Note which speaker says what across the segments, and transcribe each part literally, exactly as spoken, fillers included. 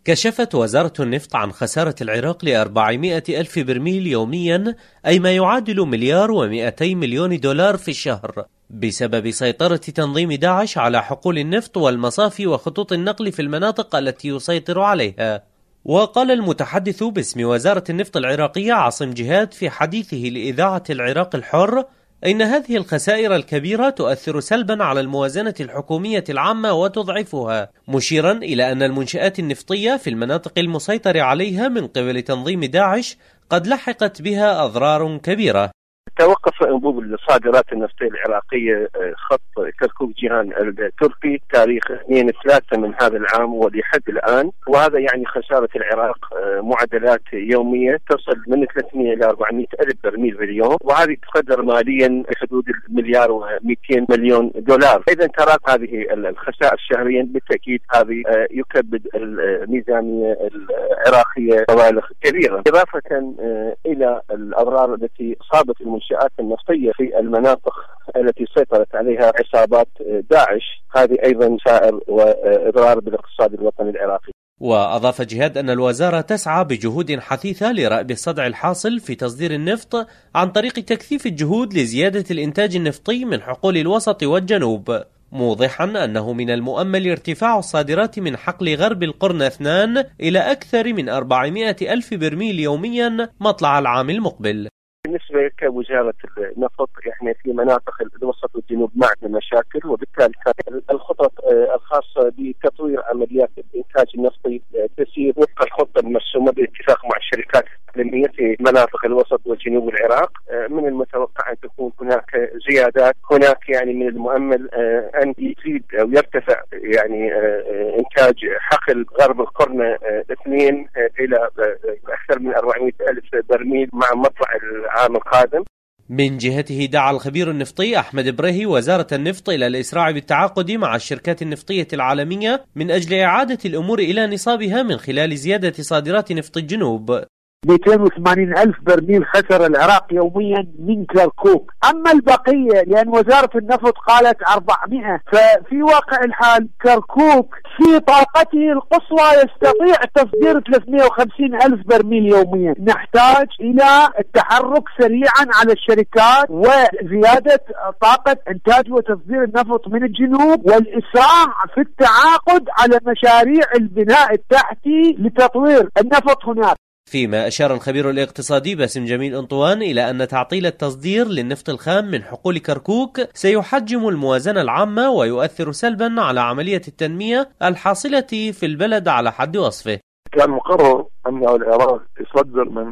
Speaker 1: كشفت وزارة النفط عن خسارة العراق لأربعمائة ألف برميل يوميا، أي ما يعادل مليار ومئتي مليون دولار في الشهر، بسبب سيطرة تنظيم داعش على حقول النفط والمصافي وخطوط النقل في المناطق التي يسيطر عليها. وقال المتحدث باسم وزارة النفط العراقية عاصم جهاد في حديثه لإذاعة العراق الحر إن هذه الخسائر الكبيرة تؤثر سلبا على الموازنة الحكومية العامة وتضعفها، مشيرا إلى أن المنشآت النفطية في المناطق المسيطر عليها من قبل تنظيم داعش قد لحقت بها أضرار كبيرة.
Speaker 2: توقف انبوب الصادرات النفطيه العراقيه خط كركوك جيهان التركي تاريخ اثنين ثلاثة من هذا العام ولحد الان، وهذا يعني خساره العراق معدلات يوميه تصل من ثلاثمائة الى أربعمائة الف برميل في اليوم، وهذه تقدر ماليا بحدود المليار ومئتين مليون دولار. اذا ترى هذه الخسائر شهريا بالتاكيد هذه يكبد الميزانيه العراقيه مبالغ كبيره، اضافه الى الاضرار التي اصابت المنشآت النفطية في المناطق التي سيطرت عليها عصابات داعش، هذه أيضا سائر وإضرار بالاقتصاد الوطني العراقي.
Speaker 1: وأضاف جهاد أن الوزارة تسعى بجهود حثيثة لرأب الصدع الحاصل في تصدير النفط عن طريق تكثيف الجهود لزيادة الإنتاج النفطي من حقول الوسط والجنوب، موضحا أنه من المؤمل ارتفاع الصادرات من حقل غرب القرن اثنان إلى أكثر من أربعمائة ألف برميل يوميا مطلع العام المقبل.
Speaker 2: بالنسبة كوزارة النفط احنا في مناطق الوسط والجنوب ما عندنا مشاكل، وبالتالي الخطط الخاصة بتطوير عمليات الإنتاج النفطي تسير وفق الخطة المرسومة باتفاق مع الشركات العالمية في مناطق الوسط والجنوب العراق. من المتوقع أن تكون هناك زيادات، هناك يعني من المؤمل أن يزيد أو يرتفع يعني إنتاج حقل غرب القرن اثنين إلى أكثر من أربعمائة ألف برميل مع مطلع العام القادم.
Speaker 1: من جهته دعا الخبير النفطي أحمد بريهي وزارة النفط إلى الإسراع بالتعاقد مع الشركات النفطية العالمية من أجل إعادة الأمور إلى نصابها من خلال زيادة صادرات نفط الجنوب.
Speaker 3: مئتين وثمانين ألف برميل خسر العراق يوميا من كركوك، أما البقية لأن وزارة النفط قالت أربعمائة، ففي واقع الحال كركوك في طاقته القصوى يستطيع تصدير ثلاثمائة وخمسين ألف برميل يوميا. نحتاج إلى التحرك سريعا على الشركات وزيادة طاقة إنتاج وتصدير النفط من الجنوب، والإسراع في التعاقد على مشاريع البناء التحتي لتطوير النفط هناك.
Speaker 1: فيما أشار الخبير الاقتصادي باسم جميل أنطوان إلى أن تعطيل التصدير للنفط الخام من حقول كركوك سيحجم الموازنة العامة ويؤثر سلبا على عملية التنمية الحاصلة في البلد على حد وصفه.
Speaker 4: كان مقرر أن العراق يصدر من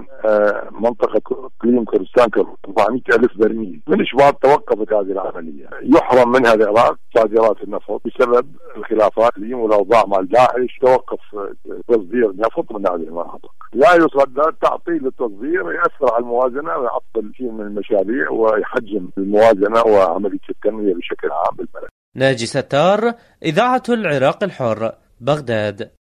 Speaker 4: منطقة إقليم كردستان أربعمائة ألف برميل، من شباب توقفت هذه العملية، يحرم منها العراق صادرات النفط بسبب الخلافات والأوضاع مع داعش، توقف تصدير نفط من هذه المناطق. لا يصدر، تعطيل التصدير يأثر على الموازنة ويعطل شيء من المشاريع ويحجم الموازنة وعملية التنمية بشكل عام بالبلد.
Speaker 1: ناجي ستار، إذاعة العراق الحر، بغداد.